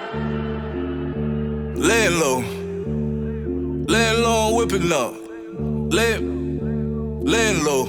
Laying low, and whipping up. Laying low,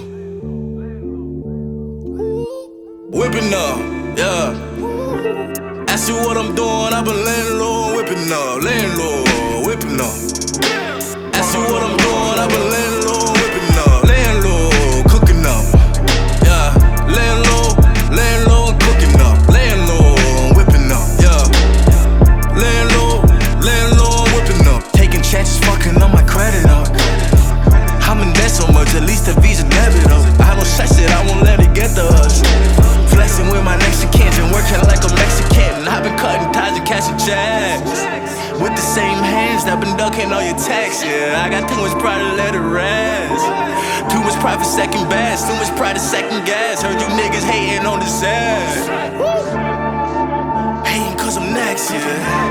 whipping up, yeah. Ask you what I'm doing, I've been laying low, whipping up, laying low, whipping up. Ask you what I'm doing, I've been laying low, whipping up, laying low, cooking up, yeah. Laying low and cooking up, laying low, whipping up, yeah. Laying low and whipping up. Taking chances, fucking on my credit up. I'm in debt so much, at least the Visa debit up. I don't stress it, I won't let it get to us. Flexing with my Mexicans and working like a Mexican. I've been cutting ties and cashing checks with the same hands that been ducking all your texts. Yeah, I got too much pride to let it rest. Too much pride for second best, too much pride to second guess. Heard you niggas hating on the set. Hating cause I'm next, yeah.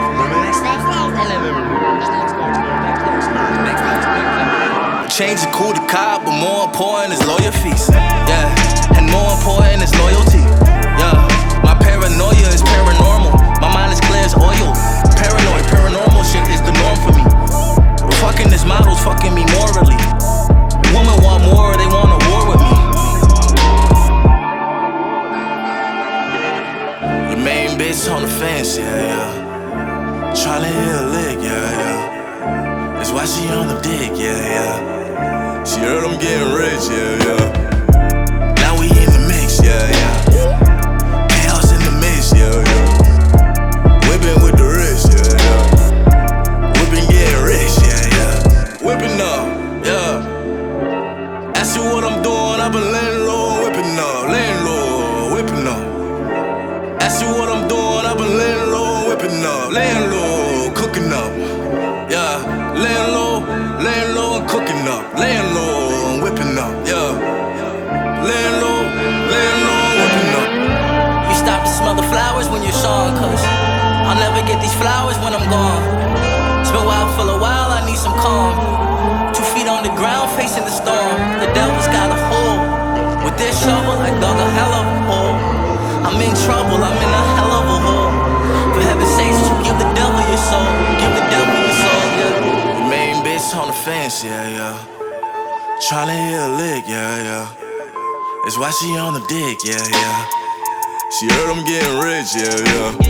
Change is cool to cop, but more important is loyal fees. Yeah, and more important is loyalty. Yeah, my paranoia is paranormal. My mind is clear as oil. Paranormal shit is the norm for me. Fucking this model's fucking me morally. Women want more, they want a war with me. Your main bitch on the fence, yeah. Tryna hit a lick, yeah. That's why she on the dick, yeah. She heard I'm getting rich, yeah. Now we in the mix, yeah. Chaos in the mix, yeah. Whipping with the wrist, yeah. Whipping getting rich, yeah. Whipping up, yeah. Ask you what I'm doing, I've been laying low, whipping up, whipping up. Ask you what I'm doing, I've been laying low, whipping up, laying low, cooking up, yeah. Laying low and cooking up, laying low and whipping up, yeah. Laying low and whipping up. You stop to smell the flowers when you're showing, cause I'll never get these flowers when I'm gone. It's been wild for a while, I need some calm. 2 feet on the ground facing the storm. The devil's got a hole. With this shovel, I dug a hell of a hole. I'm in trouble, I'm in a hell of a hole. For heaven's sakes, you give the devil your soul. Give the devil your soul, yeah. On the fence, yeah. Tryna hit a lick, yeah. That's why she on the dick, yeah. She heard I'm getting rich, yeah.